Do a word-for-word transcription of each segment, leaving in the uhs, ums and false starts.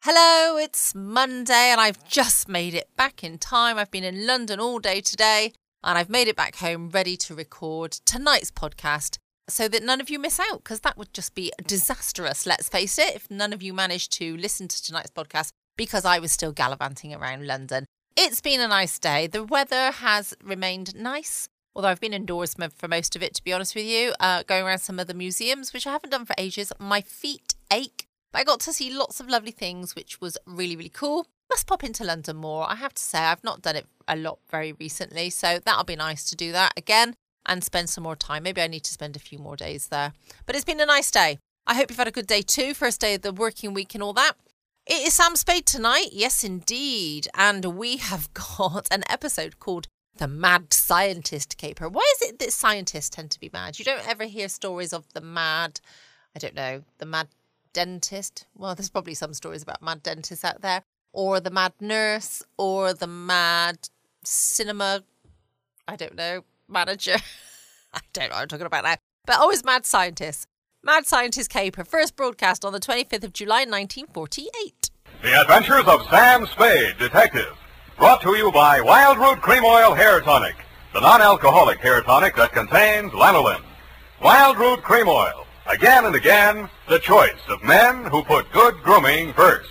Hello, it's Monday and I've just made it back in time. I've been in London all day today and I've made it back home ready to record tonight's podcast so that none of you miss out, because that would just be disastrous, let's face it, if none of you managed to listen to tonight's podcast because I was still gallivanting around London. It's been a nice day. The weather has remained nice, although I've been indoors for most of it, to be honest with you, uh, going around some of the museums, which I haven't done for ages. My feet ache. But I got to see lots of lovely things, which was really, really cool. Must pop into London more. I have to say, I've not done it a lot very recently, so that'll be nice to do that again and spend some more time. Maybe I need to spend a few more days there. But it's been a nice day. I hope you've had a good day too. First day of the working week and all that. It is Sam Spade tonight. Yes, indeed. And we have got an episode called The Mad Scientist Caper. Why is it that scientists tend to be mad? You don't ever hear stories of the mad, I don't know, the mad dentist. Well, there's probably some stories about mad dentists out there, or the mad nurse, or the mad cinema, I don't know, manager. I don't know what I'm talking about now. But always mad scientists. Mad Scientist Caper, first broadcast on the twenty-fifth of July, nineteen forty-eight. The Adventures of Sam Spade, Detective. Brought to you by Wild Root Cream Oil Hair Tonic, the non-alcoholic hair tonic that contains lanolin. Wild Root Cream Oil. Again and again, the choice of men who put good grooming first.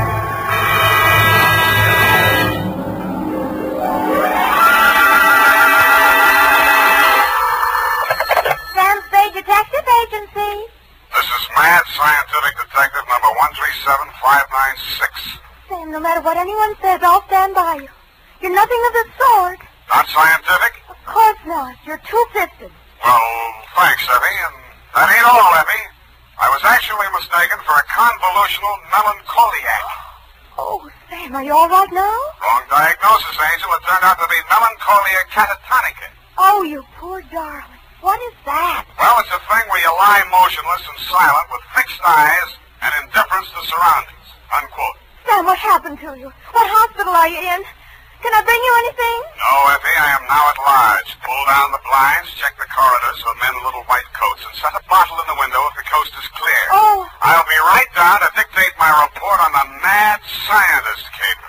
Sam Spade Detective Agency. This is Mad Scientific Detective number one three seven five nine six. Sam, no matter what anyone says, I'll stand by you. You're nothing of the sort. Not scientific? Of course not. You're two-fisted. Well, thanks, Effie, and that ain't all, Effie. I was actually mistaken for a convolutional melancholiac. Oh, Sam, are you all right now? Wrong diagnosis, Angel. It turned out to be melancholia catatonica. Oh, you poor darling. What is that? Well, it's a thing where you lie motionless and silent with fixed eyes and indifference to surroundings. Unquote. Sam, what happened to you? What hospital are you in? Can I bring you anything? No, Effie, I am now at large. Pull down the blinds, check the corridors for men in little white coats, and set a bottle in the window if the coast is clear. Oh. I'll be right down to dictate my report on the Mad Scientist Caper.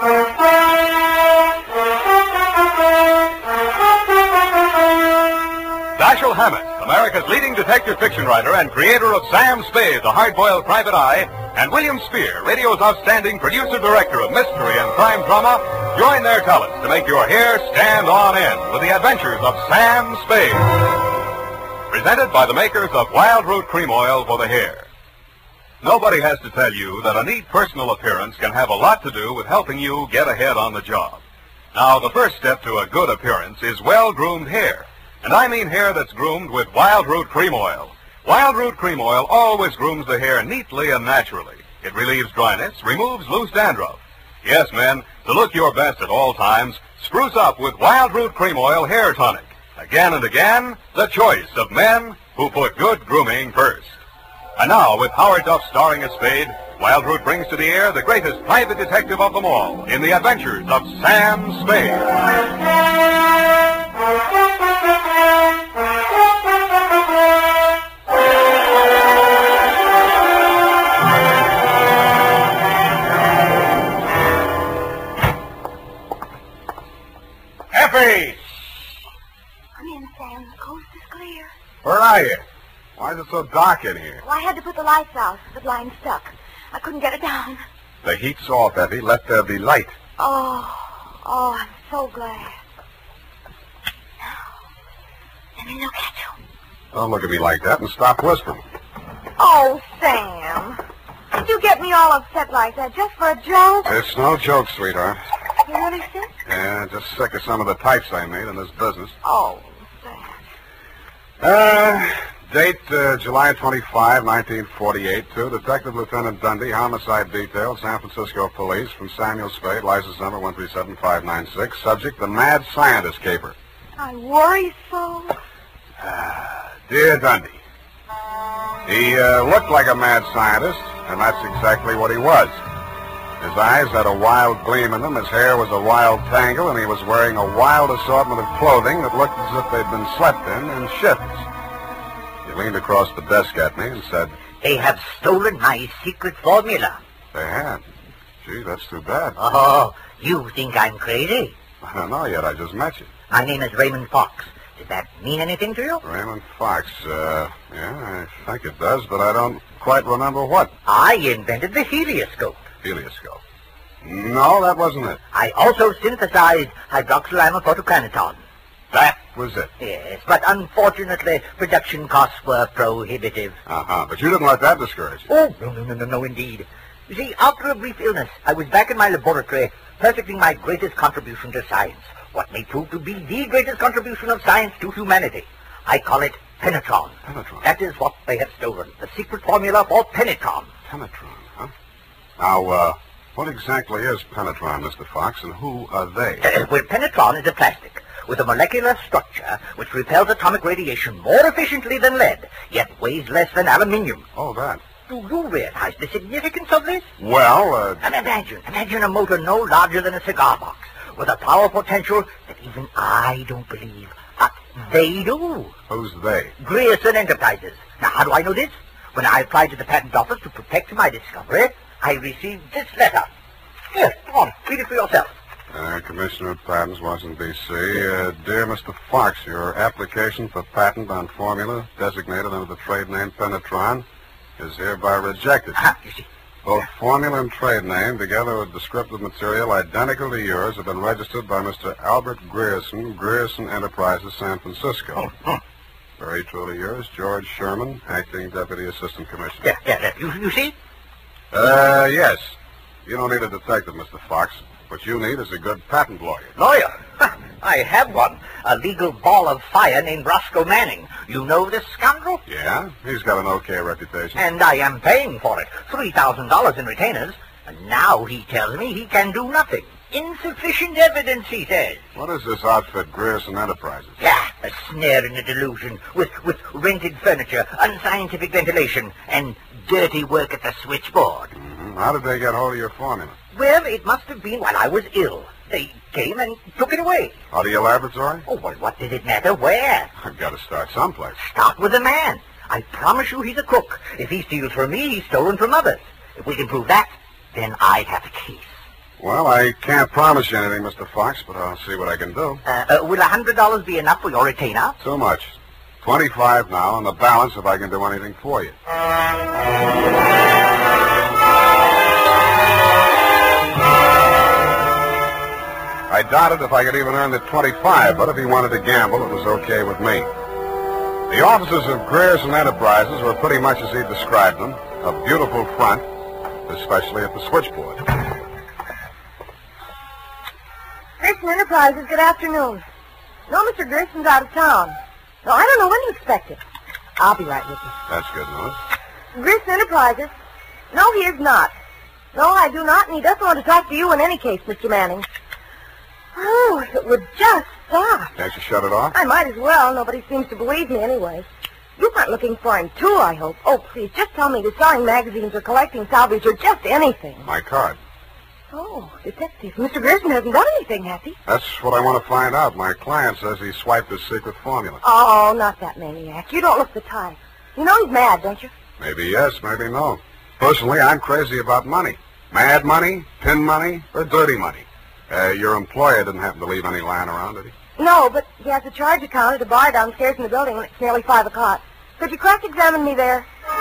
Dashiell Hammett, America's leading detective fiction writer and creator of Sam Spade, the hard-boiled private eye, and William Spear, radio's outstanding producer-director of mystery and crime drama, join their talents to make your hair stand on end with the adventures of Sam Spade. Presented by the makers of Wild Root Cream Oil for the hair. Nobody has to tell you that a neat personal appearance can have a lot to do with helping you get ahead on the job. Now, the first step to a good appearance is well-groomed hair. And I mean hair that's groomed with Wild Root Cream Oil. Wild Root Cream Oil always grooms the hair neatly and naturally. It relieves dryness, removes loose dandruff. Yes, men, to look your best at all times, spruce up with Wild Root Cream Oil Hair Tonic. Again and again, the choice of men who put good grooming first. And now, with Howard Duff starring as Spade, Wild Root brings to the air the greatest private detective of them all in the adventures of Sam Spade. Effie! Come in, Sam. The coast is clear. Where are you? Why is it so dark in here? Well, I had to put the lights out. The blind stuck. I couldn't get it down. The heat's off, Effie. Let there be light. Oh, oh, I'm so glad. Let me look at you. Don't look at me like that and stop whispering. Oh, Sam. Did you get me all upset like that just for a joke? It's no joke, sweetheart. You really sick? Yeah, just sick of some of the types I made in this business. Oh, Sam. Uh, date uh, July twenty-fifth, nineteen forty-eight, to Detective Lieutenant Dundee, Homicide Detail, San Francisco Police, from Samuel Spade, license number one three seven five nine six, subject the Mad Scientist Caper. I worry so. Uh, dear Dundee, he uh, looked like a mad scientist, and that's exactly what he was. His eyes had a wild gleam in them, his hair was a wild tangle, and he was wearing a wild assortment of clothing that looked as if they'd been slept in in shifts. He leaned across the desk at me and said, They have stolen my secret formula. They had. Gee, that's too bad. Oh, you think I'm crazy? I don't know yet. I just met you. My name is Raymond Fox. Does that mean anything to you? Raymond Fox. Uh, yeah, I think it does, but I don't quite remember what. I invented the helioscope. Helioscope. No, that wasn't it. I also synthesized hydroxylamophotochronaton. That was it. Yes, but unfortunately, production costs were prohibitive. Uh-huh, but you didn't let that discourage you. Oh, no, no, no, no, no, indeed. You see, after a brief illness, I was back in my laboratory, perfecting my greatest contribution to science, what may prove to be the greatest contribution of science to humanity. I call it Penetron. Penetron? That is what they have stolen, the secret formula for Penetron. Penetron, huh? Now, uh, what exactly is Penetron, Mister Fox, and who are they? Uh, well, Penetron is a plastic with a molecular structure which repels atomic radiation more efficiently than lead, yet weighs less than aluminium. Oh, that. Do you realize the significance of this? Well, uh... And imagine, imagine a motor no larger than a cigar box, with a power potential that even I don't believe, but they do. Who's they? Grierson Enterprises. Now, how do I know this? When I applied to the patent office to protect my discovery, I received this letter. Here, come on, read it for yourself. Uh, Commissioner of Patents, Washington, D C Uh, dear Mister Fox, your application for patent on formula designated under the trade name Penetron is hereby rejected. Ah, you see. Both formula and trade name, together with descriptive material identical to yours, have been registered by Mister Albert Grierson, Grierson Enterprises, San Francisco. Oh, Very truly yours, George Sherman, Acting Deputy Assistant Commissioner. Yeah, yeah, yeah. You, you see? Uh, yes. You don't need a detective, Mister Fox. What you need is a good patent lawyer. Lawyer? I have one. A legal ball of fire named Roscoe Manning. You know this scoundrel? Yeah? He's got an okay reputation. And I am paying for it. three thousand dollars in retainers. And now he tells me he can do nothing. Insufficient evidence, he says. What is this outfit, Grierson Enterprises? Yeah, a snare in a delusion, with, with rented furniture, unscientific ventilation, and dirty work at the switchboard. Mm-hmm. How did they get hold of your formula? Well, it must have been while I was ill. They came and took it away. Out of your laboratory? Oh, well, what did it matter where? I've got to start someplace. Start with the man. I promise you he's a crook. If he steals from me, he's stolen from others. If we can prove that, then I have a case. Well, I can't promise you anything, Mister Fox, but I'll see what I can do. Uh, uh, will a hundred dollars be enough for your retainer? Too much. Twenty-five now, and the balance if I can do anything for you. I doubted if I could even earn the twenty-five, but if he wanted to gamble, it was okay with me. The offices of Grierson Enterprises were pretty much as he described them, a beautiful front, especially at the switchboard. Grierson Enterprises, good afternoon. No, Mister Grierson's out of town. No, I don't know when to expect it. I'll be right with you. That's good news. Grierson Enterprises? No, he is not. No, I do not, and he doesn't want to talk to you in any case, Mister Manning. Oh, if it would just stop. Can't you shut it off? I might as well. Nobody seems to believe me anyway. You weren't looking for him, too, I hope. Oh, please, just tell me you're selling magazines or collecting salvage or just anything. My card. Oh, detective. Mister Grierson hasn't done anything, has he? That's what I want to find out. My client says he swiped his secret formula. Oh, not that maniac. You don't look the type. You know he's mad, don't you? Maybe yes, maybe no. Personally, I'm crazy about money. Mad money, pin money, or dirty money. Uh, your employer didn't happen to leave any lying around, did he? No, but he has a charge account at a bar downstairs in the building, and it's nearly five o'clock. Could you cross-examine me there?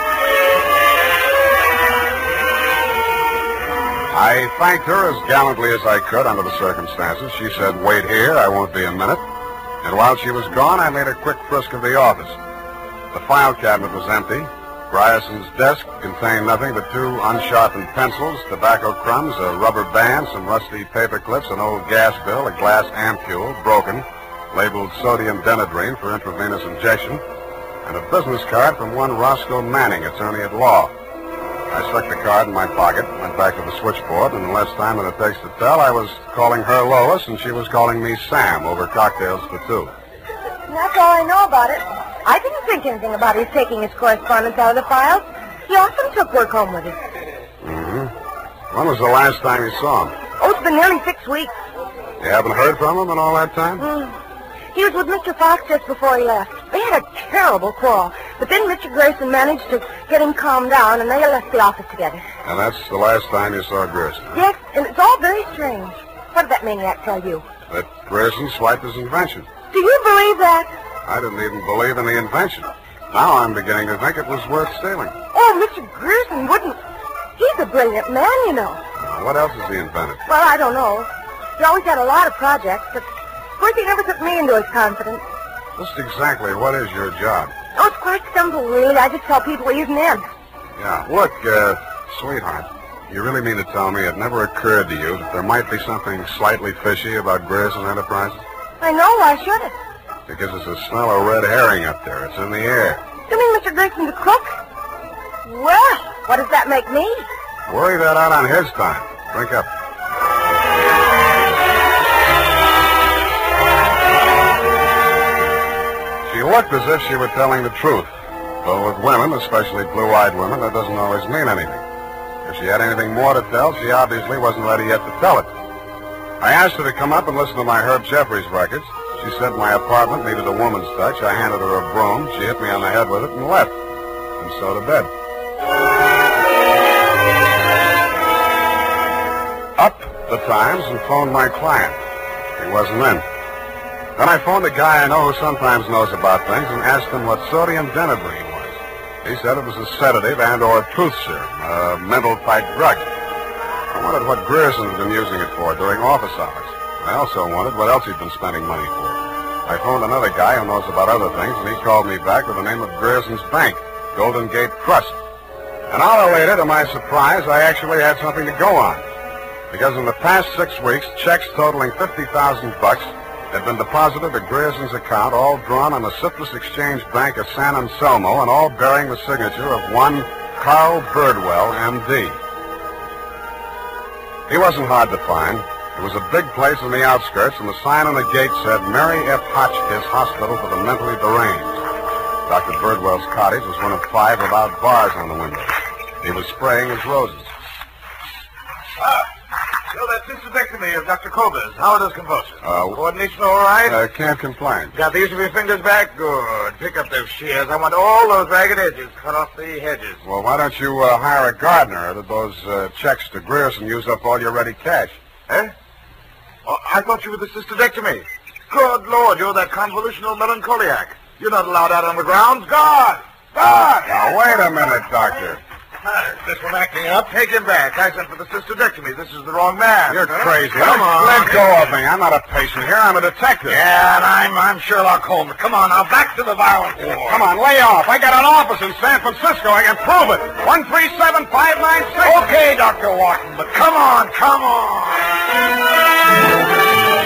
I thanked her as gallantly as I could under the circumstances. She said, wait here, I won't be a minute. And while she was gone, I made a quick frisk of the office. The file cabinet was empty. Grierson's desk contained nothing but two unsharpened pencils, tobacco crumbs, a rubber band, some rusty paper clips, an old gas bill, a glass ampule, broken, labeled sodium denadrine for intravenous injection, and a business card from one Roscoe Manning, attorney at law. I stuck the card in my pocket, went back to the switchboard, and in less time than it takes to tell, I was calling her Lois, and she was calling me Sam over cocktails for two. That's all I know about it. I didn't think anything about his taking his correspondence out of the files. He often took work home with him. Mm-hmm. When was the last time you saw him? Oh, it's been nearly six weeks. You haven't heard from him in all that time? Mm. He was with Mister Fox just before he left. They had a terrible quarrel, but then Mister Grierson managed to get him calmed down, and they left the office together. And that's the last time you saw Grierson? Yes, and it's all very strange. What did that maniac tell you? That Grierson swiped his invention. Do you believe that? I didn't even believe in the invention. Now I'm beginning to think it was worth stealing. Oh, Mister Grierson wouldn't. He's a brilliant man, you know. What else has he invented? Well, I don't know. He always had a lot of projects, but of course he never took me into his confidence. Just exactly what is your job? Oh, it's quite simple, really. I just tell people he isn't in. Yeah. Look, uh, sweetheart, you really mean to tell me it never occurred to you that there might be something slightly fishy about Grierson Enterprises? I know. Why should it? Because there's a smell of red herring up there. It's in the air. You mean Mister Grierson's a crook? Well, what does that make me? Worry that out on his time. Drink up. She looked as if she were telling the truth. Though with women, especially blue-eyed women, that doesn't always mean anything. If she had anything more to tell, she obviously wasn't ready yet to tell it. I asked her to come up and listen to my Herb Jeffries records. She said my apartment needed a woman's touch. I handed her a broom. She hit me on the head with it and left. And so to bed. Up the Times and phoned my client. He wasn't in. Then I phoned a guy I know who sometimes knows about things and asked him what sodium denadrine was. He said it was a sedative and or a truth serum, a mental-type drug. I wondered what Grierson had been using it for during office hours. I also wondered what else he'd been spending money for. I phoned another guy who knows about other things, and he called me back with the name of Grierson's Bank, Golden Gate Trust. An hour later, to my surprise, I actually had something to go on. Because in the past six weeks, checks totaling fifty thousand bucks had been deposited at Grierson's account, all drawn on the Citrus Exchange Bank of San Anselmo, and all bearing the signature of one Carl Birdwell, M D. He wasn't hard to find. It was a big place in the outskirts, and the sign on the gate said, Mary F. Hotchkiss Hospital for the Mentally Deranged. Doctor Birdwell's cottage was one of five without bars on the windows. He was spraying his roses. Ah, so that cystectomy of Doctor Cobas. How are those convulsions? Uh, Coordination all right? I uh, can't complain. Got the use of your fingers back? Good. Pick up those shears. I want all those ragged edges. Cut off the hedges. Well, why don't you uh, hire a gardener? Or did those uh, checks to Grierson use up all your ready cash? Eh? Oh, I thought you were the cystectomy. Good Lord, you're that convolutional melancholiac. You're not allowed out on the grounds. Guard! Guard! Now, wait a minute, Doctor. Uh, this one acting up. Take him back. I sent for the cystectomy. This is the wrong man. You're huh? crazy. Come let, on. Let go of me. I'm not a patient here. I'm a detective. Yeah, and I'm, I'm Sherlock Holmes. Come on, now, back to the violent war. Come on, lay off. I got an office in San Francisco. I can prove it. one three seven, five nine six. Okay, Doctor Watson, but come on, come on.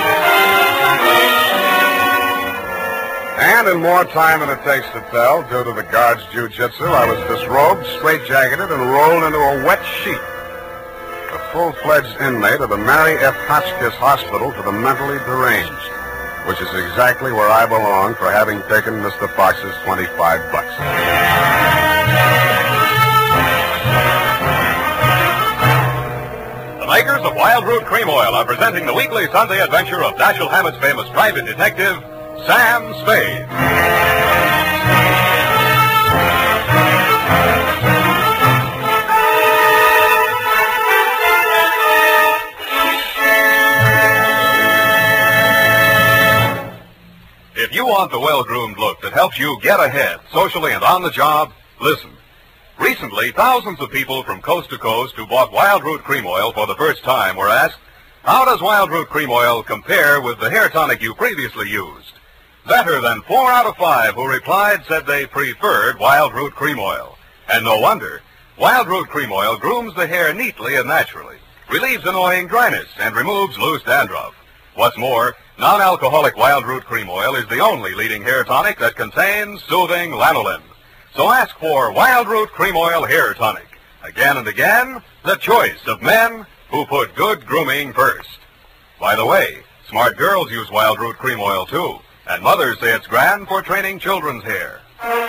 And in more time than it takes to tell, due to the guard's jiu-jitsu, I was disrobed, straitjacketed, and rolled into a wet sheet. A full-fledged inmate of the Mary F. Hotchkiss Hospital for the Mentally Deranged, which is exactly where I belong for having taken Mister Fox's twenty-five bucks. The makers of Wild Root Cream Oil are presenting the weekly Sunday adventure of Dashiell Hammett's famous private detective, Sam Spade. If you want the well-groomed look that helps you get ahead, socially and on the job, listen. Recently, thousands of people from coast to coast who bought Wild Root Cream Oil for the first time were asked, how does Wild Root Cream Oil compare with the hair tonic you previously used? Better than four out of five who replied said they preferred Wild Root Cream Oil. And no wonder. Wild Root Cream Oil grooms the hair neatly and naturally, relieves annoying dryness, and removes loose dandruff. What's more, non-alcoholic Wild Root Cream Oil is the only leading hair tonic that contains soothing lanolin. So ask for Wild Root Cream Oil Hair Tonic. Again and again, the choice of men who put good grooming first. By the way, smart girls use Wild Root Cream Oil too. And mothers say it's grand for training children's hair.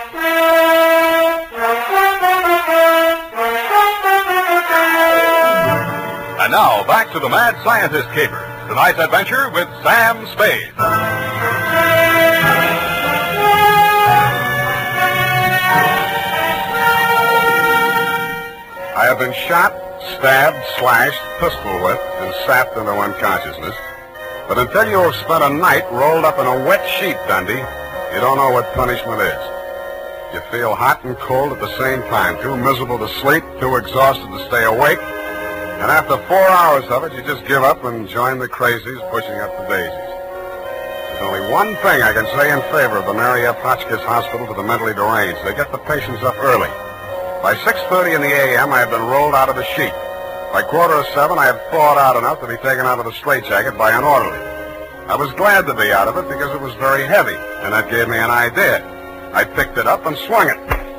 And now, back to the Mad Scientist Caper. Tonight's adventure with Sam Spade. I have been shot, stabbed, slashed, pistol whipped, and sapped into unconsciousness. But until you have spent a night rolled up in a wet sheet, Dundee, you don't know what punishment is. You feel hot and cold at the same time, too miserable to sleep, too exhausted to stay awake. And after four hours of it, you just give up and join the crazies pushing up the daisies. There's only one thing I can say in favor of the Mary F. Hotchkiss Hospital for the mentally deranged. They get the patients up early. By six thirty in the a m, I had been rolled out of the sheet. By quarter of seven, I had thawed out enough to be taken out of the straitjacket by an orderly. I was glad to be out of it because it was very heavy, and that gave me an idea. I picked it up and swung it.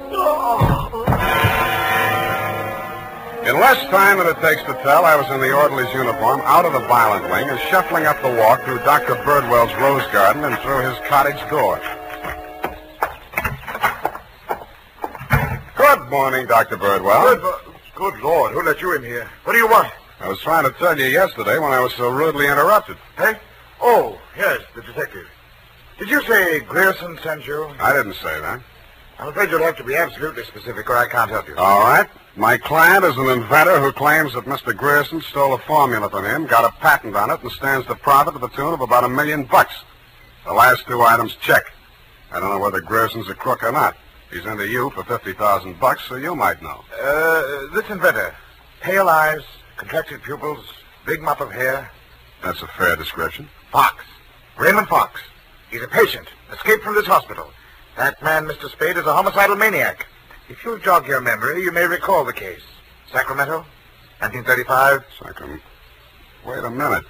In less time than it takes to tell, I was in the orderly's uniform, out of the violent wing, and shuffling up the walk through Doctor Birdwell's rose garden and through his cottage door. Good morning, Doctor Birdwell. Good, good Lord, who let you in here? What do you want? I was trying to tell you yesterday when I was so rudely interrupted. Hey? Oh, yes, the detective. Did you say Grierson sent you? I didn't say that. I'm afraid you'll have to be absolutely specific or I can't help you. All right. My client is an inventor who claims that Mister Grierson stole a formula from him, got a patent on it, and stands to profit to the tune of about a million bucks. The last two items check. I don't know whether Grierson's a crook or not. He's into you for fifty thousand bucks, so you might know. Uh, this inventor. Pale eyes, contracted pupils, big mop of hair. That's a fair description. Fox. Raymond Fox. He's a patient, escaped from this hospital. That man, Mister Spade, is a homicidal maniac. If you'll jog your memory, you may recall the case. Sacramento, nineteen thirty-five. Sacramento. Wait a minute.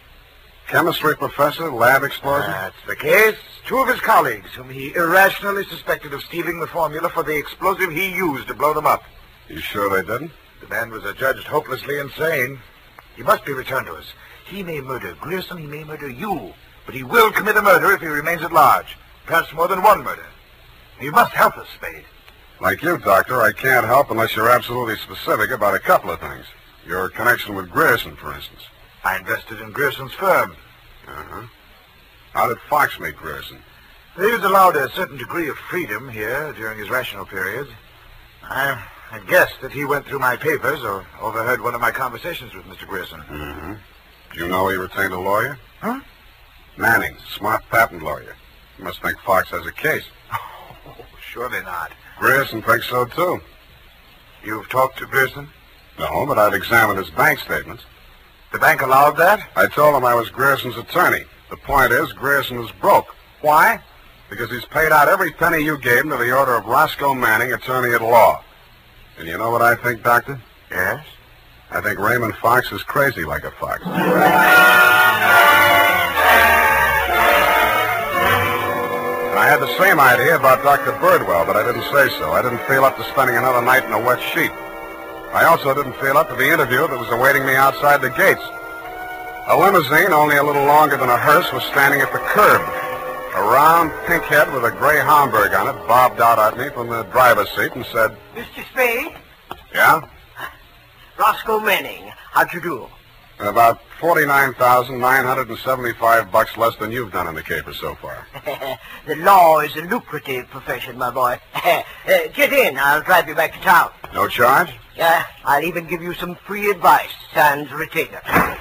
Chemistry professor, lab explosion? That's the case. Two of his colleagues, whom he irrationally suspected of stealing the formula for the explosive he used to blow them up. You sure they didn't? The man was adjudged hopelessly insane. He must be returned to us. He may murder Grierson, he may murder you, but he will commit a murder if he remains at large. Perhaps more than one murder. You must help us, Spade. Like you, Doctor, I can't help unless you're absolutely specific about a couple of things. Your connection with Grierson, for instance. I invested in Grierson's firm. Uh-huh. How did Fox meet Grierson? He was allowed a certain degree of freedom here during his rational periods. I, I guessed that he went through my papers or overheard one of my conversations with Mister Grierson. Mm-hmm. Do you know he retained a lawyer? Huh? Manning, smart patent lawyer. You must think Fox has a case. Oh, surely not. Grierson thinks so, too. You've talked to Grierson? No, but I've examined his bank statements. The bank allowed that? I told him I was Grierson's attorney. The point is, Grierson is broke. Why? Because he's paid out every penny you gave him to the order of Roscoe Manning, attorney at law. And you know what I think, Doctor? Yes? I think Raymond Fox is crazy like a fox. I had the same idea about Doctor Birdwell, but I didn't say so. I didn't feel up to spending another night in a wet sheet. I also didn't feel up to the interview that was awaiting me outside the gates. A limousine, only a little longer than a hearse, was standing at the curb. A round pink head with a gray Homburg on it bobbed out at me from the driver's seat and said, Mister Spade? Yeah? Roscoe Manning. How'd you do? About forty-nine thousand nine hundred seventy-five bucks less than you've done in the caper so far. The law is a lucrative profession, my boy. uh, get in. I'll drive you back to town. No charge? Yeah, uh, I'll even give you some free advice, sans retainer.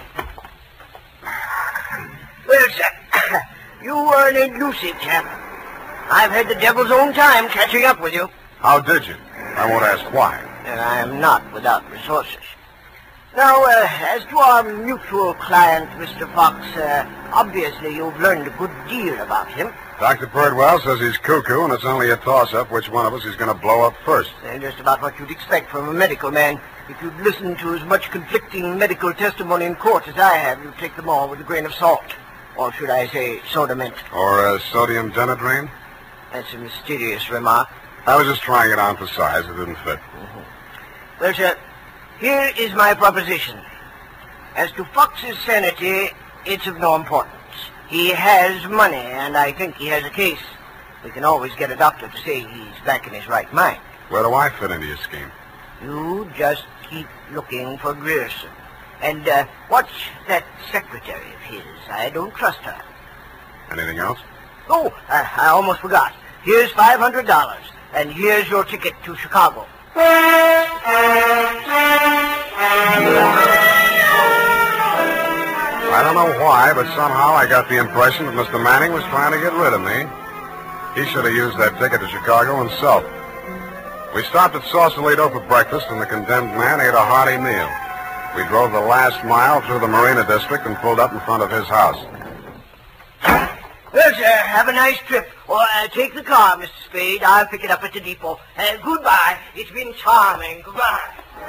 Well, sir, you are an elusive chap. I've had the devil's own time catching up with you. How did you? I won't ask why. And I am not without resources. Now, uh, as to our mutual client, Mister Fox, uh, obviously you've learned a good deal about him. Doctor Birdwell says he's cuckoo, and it's only a toss-up which one of us is going to blow up first. Uh, just about what you'd expect from a medical man. If you'd listened to as much conflicting medical testimony in court as I have, you'd take them all with a grain of salt. Or should I say soda mint? Or uh, sodium denadrine? That's a mysterious remark. I was just trying it on for size. It didn't fit. Mm-hmm. Well, sir, here is my proposition. As to Fox's sanity, it's of no importance. He has money, and I think he has a case. We can always get a doctor to say he's back in his right mind. Where do I fit into your scheme? You just keep looking for Grierson. And uh, watch that secretary of his. I don't trust her. Anything else? Oh, uh, I almost forgot. Here's five hundred dollars, and here's your ticket to Chicago. I don't know why, but somehow I got the impression that Mister Manning was trying to get rid of me. He should have used that ticket to Chicago himself. We stopped at Sausalito for breakfast, and the condemned man ate a hearty meal. We drove the last mile through the Marina District and pulled up in front of his house. Well, sir, have a nice trip. Or uh, take the car, Mister Spade. I'll pick it up at the depot. Uh, goodbye. It's been charming. Goodbye.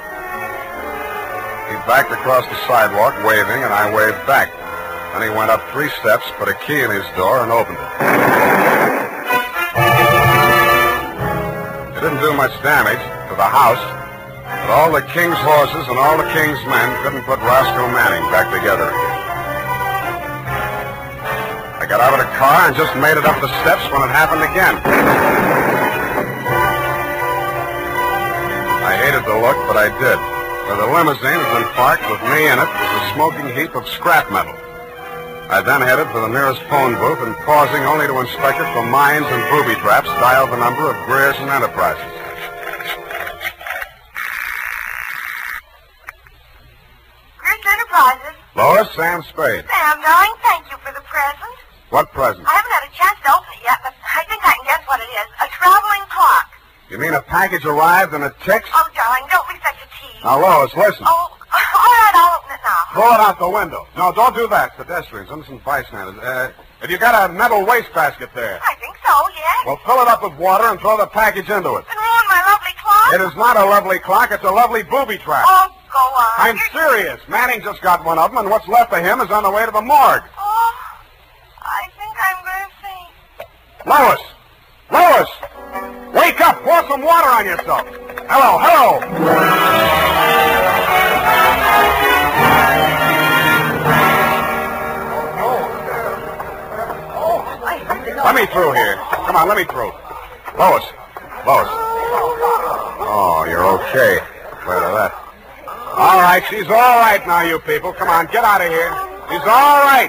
He backed across the sidewalk, waving, and I waved back. Then he went up three steps, put a key in his door, and opened it. It didn't do much damage to the house, but all the king's horses and all the king's men couldn't put Roscoe Manning back together again. I got out of the car and just made it up the steps when it happened again. I hated the look, but I did. For the limousine had been parked with me in it was a smoking heap of scrap metal. I then headed for the nearest phone booth and, pausing only to inspect it for mines and booby traps, dialed the number of Grierson Enterprises. Grierson Enterprises. Lois, Sam Spade. Sam, darling, thank you for the present. What present? I haven't had a chance to open it yet, but I think I can guess what it is. A traveling clock. You mean a package arrived and it ticks? Oh, darling, don't be such a tease. Now, Lois, listen. Oh, all right, I'll open it now. Throw it out the window. No, don't do that. Pedestrians, innocent bystanders. Uh, have you got a metal wastebasket there? I think so, yes. Well, fill it up with water and throw the package into it. And ruin my lovely clock? It is not a lovely clock. It's a lovely booby trap. Oh, go on. I'm You're... serious. Manning just got one of them, and what's left of him is on the way to the morgue. Oh, I think I'm going to faint. Lois! Lois! Wake up! Pour some water on yourself. Hello, hello! Let me through here. Come on, let me through. Lois. Lois. Oh, you're okay. Glad of that. All right, she's all right now, you people. Come on, get out of here. She's all right.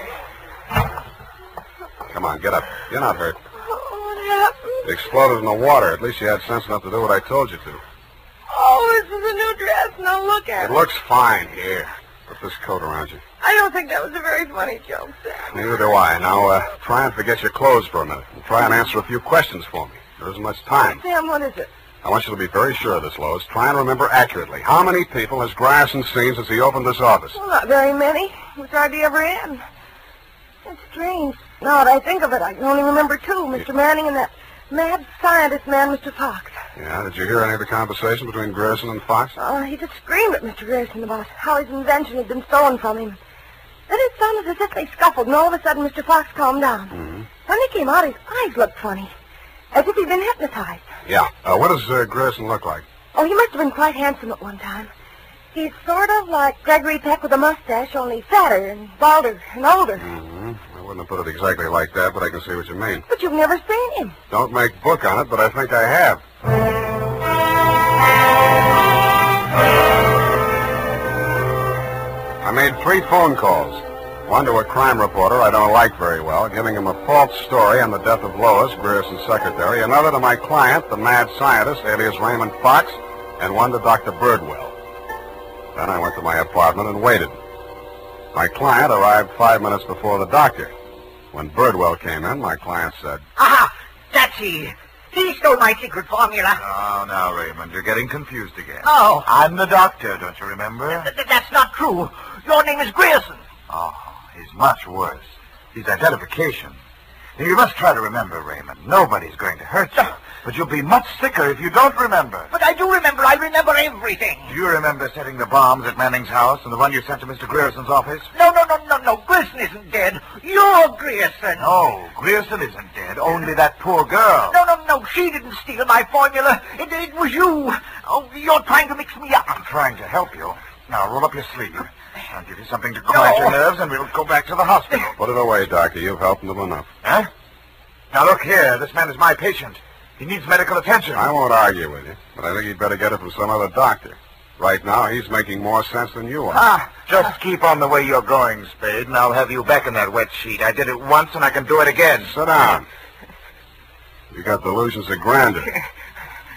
Come on, get up. You're not hurt. What happened? It exploded in the water. At least you had sense enough to do what I told you to. Oh, this is a new dress. Now look at It it. looks fine. Here. Put this coat around you. I don't think that was a very funny joke, Sam. Neither do I. Now, uh, try and forget your clothes for a minute. And try and answer a few questions for me. There isn't much time. Sam, what is it? I want you to be very sure of this, Lois. Try and remember accurately. How many people has Grierson seen since he opened this office? Well, not very many. It was hardly ever in. It's strange. Now that I think of it, I can only remember two. Mister Manning and that mad scientist man, Mister Fox. Yeah, did you hear any of the conversation between Grierson and Fox? Oh, he just screamed at Mister Grierson about how his invention had been stolen from him. Then it sounded as if they scuffled, and all of a sudden Mister Fox calmed down. Mm-hmm. When they came out, his eyes looked funny, as if he'd been hypnotized. Yeah. Uh, what does uh, Grierson look like? Oh, he must have been quite handsome at one time. He's sort of like Gregory Peck with a mustache, only fatter and balder and older. Mm-hmm. I wouldn't have put it exactly like that, but I can see what you mean. But you've never seen him. Don't make book on it, but I think I have. I made three phone calls. One to a crime reporter I don't like very well, giving him a false story on the death of Lois, Grierson's secretary. Another to my client, the mad scientist, alias Raymond Fox, and one to Doctor Birdwell. Then I went to my apartment and waited. My client arrived five minutes before the doctor. When Birdwell came in, my client said, Aha! That's he. He stole my secret formula. Oh, now, Raymond, you're getting confused again. Oh. I'm the doctor, don't you remember? Th- th- that's not true. Your name is Grierson. Oh, he's much worse. He's identification. Now, you must try to remember, Raymond. Nobody's going to hurt you. But you'll be much sicker if you don't remember. But I do remember. I remember everything. Do you remember setting the bombs at Manning's house and the one you sent to Mister Grierson's office? No, no, no, no, no. Grierson isn't dead. You're Grierson. No, Grierson isn't dead. Only that poor girl. No, no, no. She didn't steal my formula. It, it was you. Oh, you're trying to mix me up. I'm trying to help you. Now, roll up your sleeve. I'll give you something to quiet your nerves, and we'll go back to the hospital. Put it away, Doctor. You've helped him enough. Huh? Now, look here. This man is my patient. He needs medical attention. I won't argue with you, but I think you'd better get it from some other doctor. Right now, he's making more sense than you are. Ah, just keep on the way you're going, Spade, and I'll have you back in that wet sheet. I did it once, and I can do it again. Sit down. You got delusions of grandeur.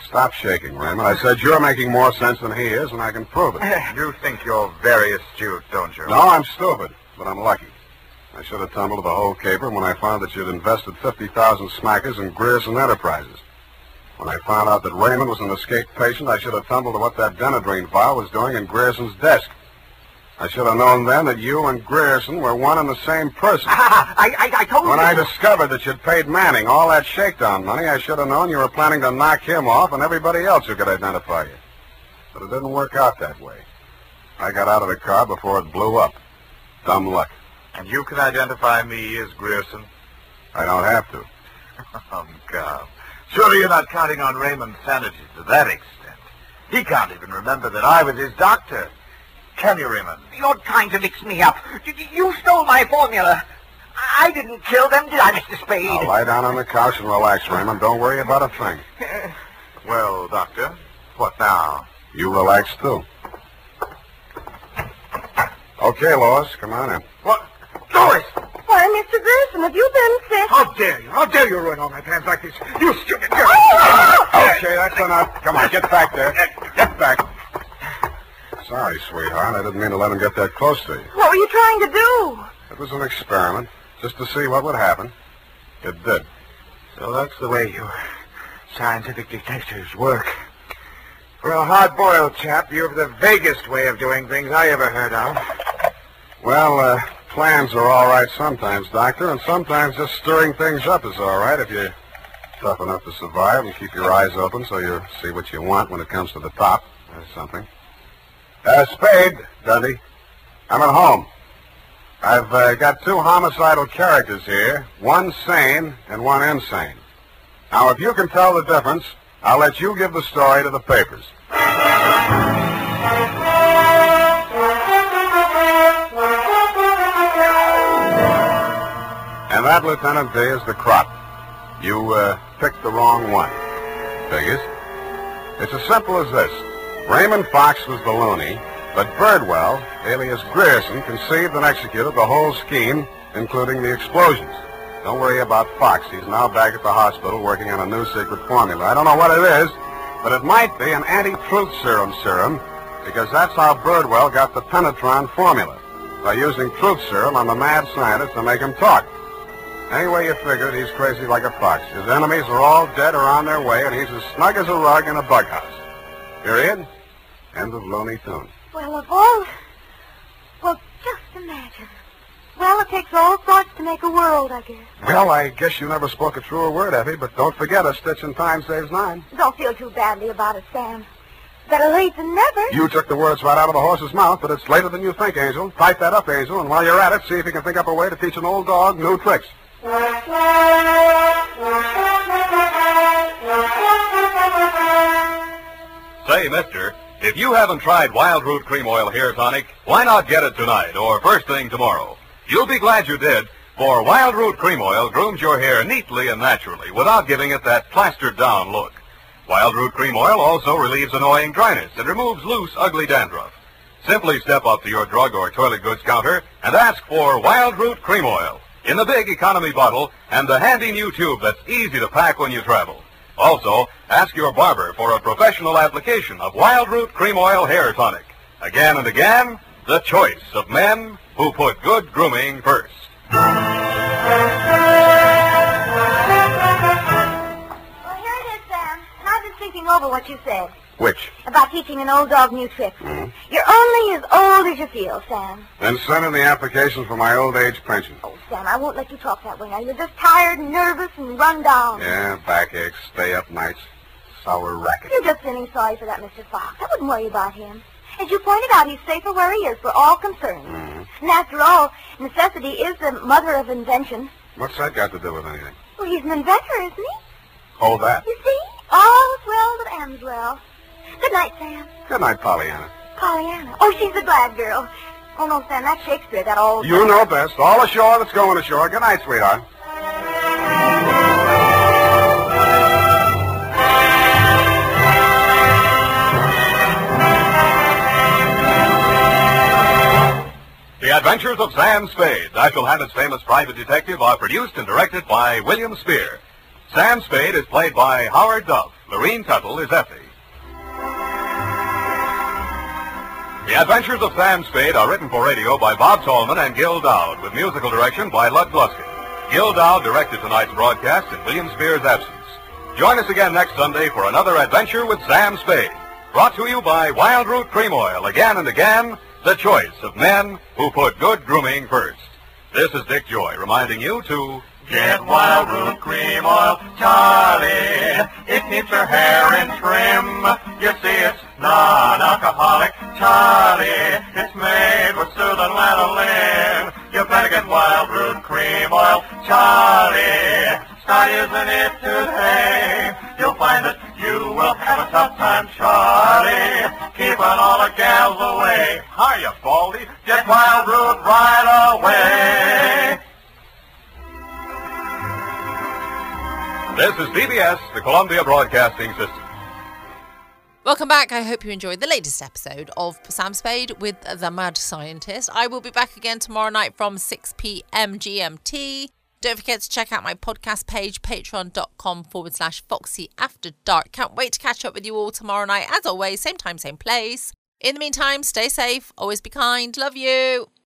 Stop shaking, Raymond. I said you're making more sense than he is, and I can prove it. You think you're very astute, don't you? No, I'm stupid, but I'm lucky. I should have tumbled to the whole caper when I found that you'd invested fifty thousand smackers in Grierson Enterprises. When I found out that Raymond was an escaped patient, I should have tumbled to what that Denadrine file was doing in Grierson's desk. I should have known then that you and Grierson were one and the same person. Ah, I, I, I told When you. I discovered that you'd paid Manning all that shakedown money, I should have known you were planning to knock him off and everybody else who could identify you. But it didn't work out that way. I got out of the car before it blew up. Dumb luck. And you can identify me as Grierson? I don't have to. Oh, God. Surely you're not counting on Raymond's sanity to that extent. He can't even remember that I was his doctor. Can you, Raymond? You're trying to mix me up. You, you stole my formula. I didn't kill them, did I, Mister Spade? Now lie down on the couch and relax, Raymond. Don't worry about a thing. Well, Doctor, what now? You relax, too. Okay, Lois, come on in. What? Lois! Why, Mister Grierson, have you been sick? How dare you? How dare you ruin all my plans like this? You stupid girl! Okay, that's enough. Come on, get back there. Get back. Sorry, sweetheart. I didn't mean to let him get that close to you. What were you trying to do? It was an experiment, just to see what would happen. It did. So that's the way you scientific detectives work. For a hard-boiled chap, you have the vaguest way of doing things I ever heard of. Well, uh, plans are all right sometimes, Doctor, and sometimes just stirring things up is all right if you're tough enough to survive and keep your eyes open so you see what you want when it comes to the top or something. Uh, Spade, Dundee. I'm at home. I've uh, got two homicidal characters here, one sane and one insane. Now, if you can tell the difference, I'll let you give the story to the papers. And that, Lieutenant D, is the crop. You uh, picked the wrong one. Figures. It's as simple as this. Raymond Fox was the loony, but Birdwell, alias Grierson, conceived and executed the whole scheme, including the explosions. Don't worry about Fox. He's now back at the hospital working on a new secret formula. I don't know what it is, but it might be an anti-truth serum serum, because that's how Birdwell got the Penetron formula, by using truth serum on the mad scientist to make him talk. Anyway you figure it, he's crazy like a fox. His enemies are all dead or on their way, and he's as snug as a rug in a bug house. Period. End of Looney Tunes. Well, of all... Well, just imagine. Well, it takes all sorts to make a world, I guess. Well, I guess you never spoke a truer word, Effie, but don't forget a stitch in time saves nine. Don't feel too badly about it, Sam. Better late than never. You took the words right out of the horse's mouth, but it's later than you think, Angel. Type that up, Angel, and while you're at it, see if you can think up a way to teach an old dog new tricks. Say, mister, if you haven't tried Wild Root Cream Oil Hair Tonic, why not get it tonight or first thing tomorrow? You'll be glad you did, for Wild Root Cream Oil grooms your hair neatly and naturally without giving it that plastered-down look. Wild Root Cream Oil also relieves annoying dryness and removes loose, ugly dandruff. Simply step up to your drug or toilet goods counter and ask for Wild Root Cream Oil in the big economy bottle and the handy new tube that's easy to pack when you travel. Also, ask your barber for a professional application of Wild Root Cream Oil Hair Tonic. Again and again, the choice of men who put good grooming first. Well, here it is, Sam. And I've been thinking over what you said Which? about teaching an old dog new tricks. Mm-hmm. You're only as old as you feel, Sam. Then send in the application for my old age pension. Oh, Sam, I won't let you talk that way now. You're just tired and nervous and run down. Yeah, backaches, stay up nights, sour racket. You're just feeling sorry for that Mister Fox. I wouldn't worry about him. As you pointed out, he's safer where he is for all concerned. Mm-hmm. And after all, necessity is the mother of invention. What's that got to do with anything? Well, he's an inventor, isn't he? Oh, that. You see? All's well that ends well. Good night, Sam. Good night, Pollyanna. Pollyanna. Oh, she's a glad girl. Oh, no, Sam, that's Shakespeare, that old... You know best. All ashore that's going ashore. Good night, sweetheart. The Adventures of Sam Spade, Dashiell Hammett's famous private detective, are produced and directed by William Spear. Sam Spade is played by Howard Duff, Lorene Tuttle is Effie. The Adventures of Sam Spade are written for radio by Bob Tallman and Gil Dowd, with musical direction by Lud Gluskin. Gil Dowd directed tonight's broadcast in William Spear's absence. Join us again next Sunday for another adventure with Sam Spade. Brought to you by Wild Root Cream Oil, again and again, the choice of men who put good grooming first. This is Dick Joy reminding you to get Wild Root Cream Oil, Charlie. It keeps your hair in trim. You see, it's non-alcoholic, Charlie. It's made with soothing lanolin. You better get Wild Root Cream Oil, Charlie. Start using it today. You'll find that you will have a tough time, Charlie. Keeping all the gals away. Hiya, Baldy. Get Wild Root right away. This is C B S, the Columbia Broadcasting System. Welcome back. I hope you enjoyed the latest episode of Sam Spade with the Mad Scientist. I will be back again tomorrow night from six p.m. G M T. Don't forget to check out my podcast page, patreon.com forward slash Foxy After Dark. Can't wait to catch up with you all tomorrow night. As always, same time, same place. In the meantime, stay safe, always be kind. Love you.